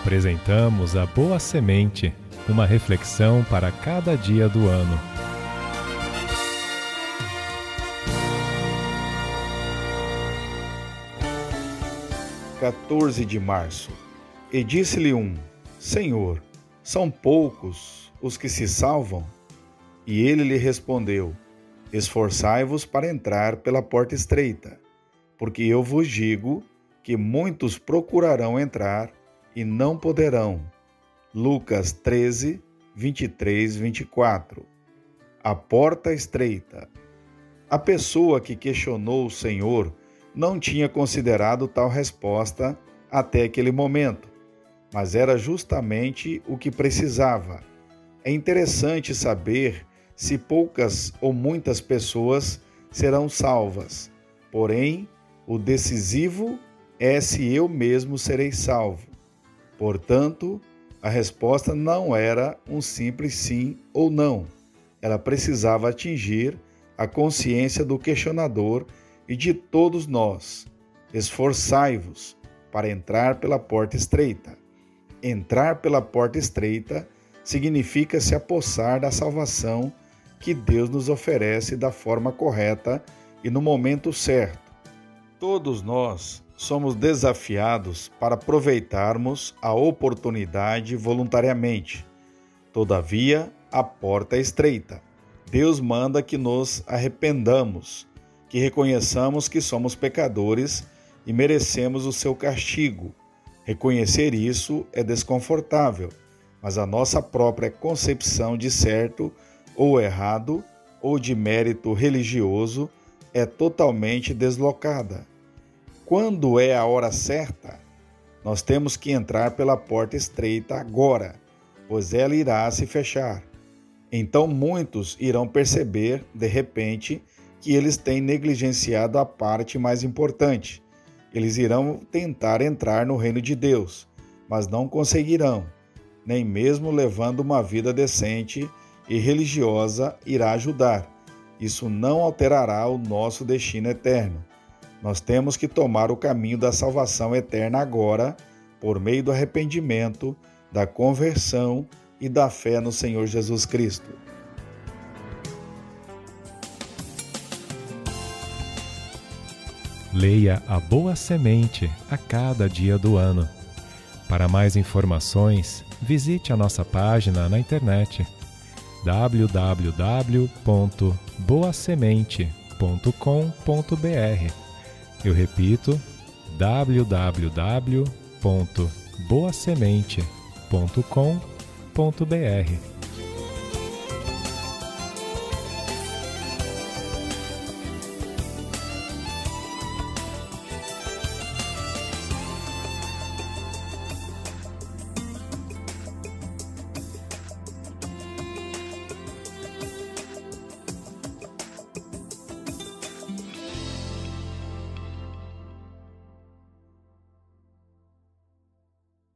Apresentamos a Boa Semente, uma reflexão para cada dia do ano. (14 de março). E disse-lhe um: Senhor, são poucos os que se salvam? E ele lhe respondeu: Esforçai-vos para entrar pela porta estreita, porque eu vos digo que muitos procurarão entrar e não poderão. Lucas 13, 23, 24. A porta estreita. A pessoa que questionou o Senhor não tinha considerado tal resposta até aquele momento, mas era justamente o que precisava. É interessante saber se poucas ou muitas pessoas serão salvas, porém, o decisivo é se eu mesmo serei salvo. Portanto, a resposta não era um simples sim ou não. Ela precisava atingir a consciência do questionador e de todos nós. Esforçai-vos para entrar pela porta estreita. Entrar pela porta estreita significa se apossar da salvação que Deus nos oferece da forma correta e no momento certo. Todos nós somos desafiados para aproveitarmos a oportunidade voluntariamente. Todavia, a porta é estreita. Deus manda que nos arrependamos, que reconheçamos que somos pecadores e merecemos o seu castigo. Reconhecer isso é desconfortável, mas a nossa própria concepção de certo ou errado, ou de mérito religioso, é totalmente deslocada. Quando é a hora certa, nós temos que entrar pela porta estreita agora, pois ela irá se fechar. Então muitos irão perceber, de repente, que eles têm negligenciado a parte mais importante. Eles irão tentar entrar no reino de Deus, mas não conseguirão. Nem mesmo levando uma vida decente e religiosa irá ajudar. Isso não alterará o nosso destino eterno. Nós temos que tomar o caminho da salvação eterna agora, por meio do arrependimento, da conversão e da fé no Senhor Jesus Cristo. Leia a Boa Semente a cada dia do ano. Para mais informações, visite a nossa página na internet www.boasemente.com.br. Eu repito, www.boasemente.com.br.